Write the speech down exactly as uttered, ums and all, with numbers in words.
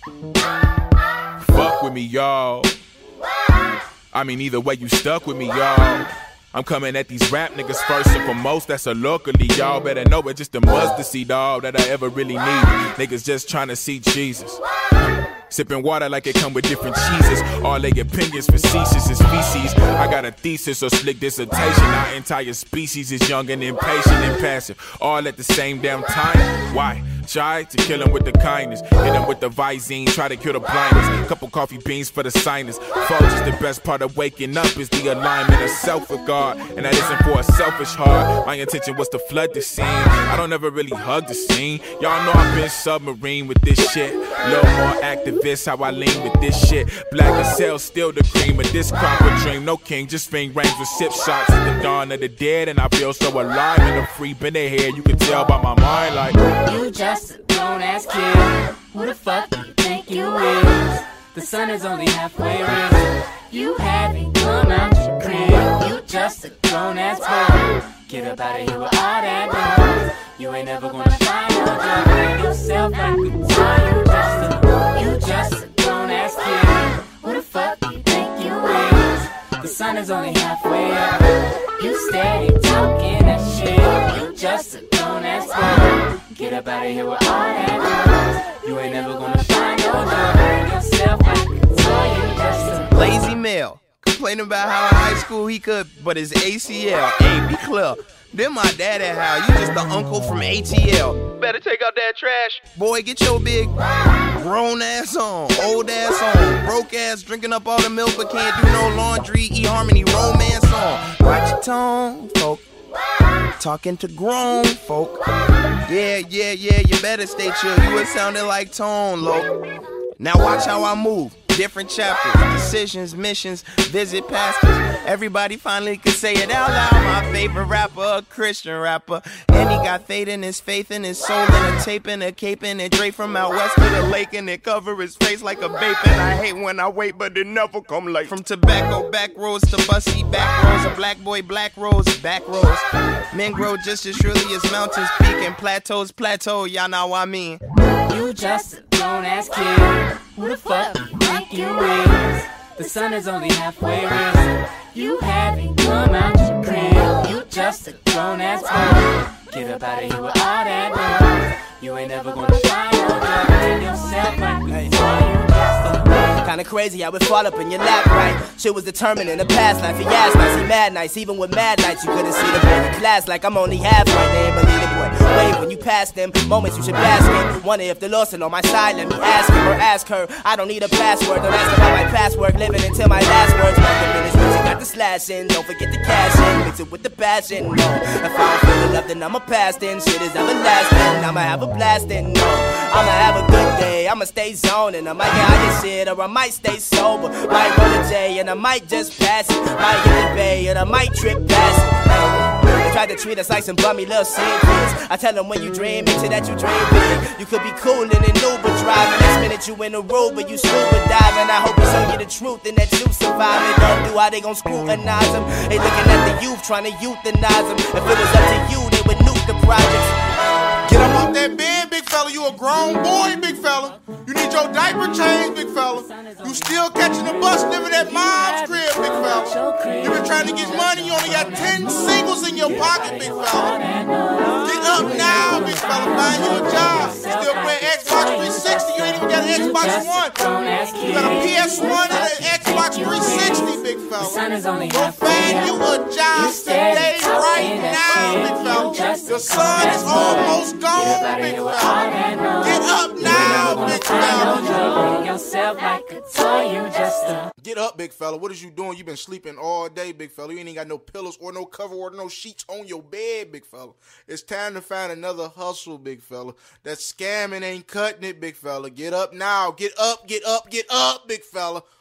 Fuck with me, y'all. I mean, either way, you stuck with me, y'all. I'm coming at these rap niggas first and foremost, that's a locally, y'all better know it's just a mustard seed, all that I ever really need. Niggas just trying to see Jesus. Sipping water like it come with different cheeses. All their opinions facetious as feces. I got a thesis or slick dissertation. Our entire species is young and impatient and passive, all at the same damn time. Why? Try to kill him with the kindness, hit him with the Visine, try to kill the blindness. Couple coffee beans for the sinus. Folks, just the best part of waking up is the alignment of self-regard, and that isn't for a selfish heart. My intention was to flood the scene. I don't ever really hug the scene. Y'all know I've been submarine with this shit. Little more activist, how I lean with this shit. Black as hell, still the cream of this crop of dream. No king, just fiend range with sip shots at the dawn of the dead, and I feel so alive in a free been here. You can tell by my mind like you just a grown-ass kid. Who the fuck do you think you is? The sun is only halfway risen. You haven't come out your crib. You just a grown-ass boy. Get up out of here with all that noise. You ain't never gonna find no joy. Bring yourself like a toy. You just a, you just a grown-ass kid. Who the fuck do you think you is? The sun is only halfway up. You steady talking that shit. You just a grown-ass boy. Get up out of here with all that noise. You ain't never gonna find no joy. Bring yourself like a toy. You just a lazy male. Complaining about how in high school he could, but his A C L. Hey, be clear. Then my dad and how you just the uncle from A T L. Better take out that trash. Boy, get your big grown ass on, old ass on, broke ass, drinking up all the milk but can't do no laundry, eHarmony romance on. Watch your tone, folk. Talking to grown folk. Yeah, yeah, yeah, you better stay chill. You was sounding like Tone, low. Now watch how I move. Different chapters, decisions, missions, visit pastors. Everybody finally could say it out loud. My favorite rapper, a Christian rapper. And he got faith in his faith and his soul. And a tape and a cape and a Dre from out west to the lake. And it cover his face like a vape. And I hate when I wait, but it never come late. From tobacco back roads to bussy back roads. A black boy black rose, back roads. Men grow just as surely as mountains peak. And plateaus plateau, y'all know what I mean. You just a grown-ass kid. Who the fuck do you think you is? The sun is only halfway risen. You haven't come out your crib. You just a grown-ass boy. Get up out of here with all that noise. You ain't never gonna find no joy in yourself like you you just a kinda crazy how it fall up in your lap, right? Shit was determined in the past life. He asked nice, he mad nice. Even with mad nights, you couldn't see the boy in class like I'm only half right. They ain't believe it, boy. Wave when you pass them moments you should bask in. Wonder if the lost on my side. Let me ask him or ask her. I don't need a password. Don't ask about my password. Living until my last words. Nothing in this music got the slash in. Don't forget the cash in. Mix it with the passion. No, if I don't feel the love, then I'ma pass then. Shit is everlasting. I'ma have a blast and no, I'ma have a good day. I'ma stay zoning. I might get high shit or I might stay sober. Might roll a J and I might just pass it. Might get the bay and I might trip past it. They try to treat us like some bummy little scene kids. I tell them when you dream, make sure that you dream big. You could be cool in an Uber driving. Next minute you in a Aruba, you scuba diving. I hope it's show you the truth and that you survive it. Don't do how they gon' scrutinize them. They looking at the youth trying to euthanize them. If it was up to you, they would nuke the projects. Get up off that bed, big fella. You a grown boy, big fella. You need your diaper changed, big fella. You still catching the bus living at mom's crib, big fella. You been trying to get money, you only got ten singles in your pocket, big fella. Get up now, big fella. Find you a job. Still playing Xbox three sixty. You ain't even got an Xbox One. You got a P S one and an Xbox three sixty, big fella. Go find you a job today, right now, big fella. Your son is almost gone, big fella. Get up now, big fella. Get up, big fella. What is you doing? You been sleeping all day, big fella. You ain't got no pillows or no cover or no sheets on your bed, big fella. It's time to find another hustle, big fella. That scamming ain't cutting it, big fella. Get up now. Get up, get up, get up, big fella.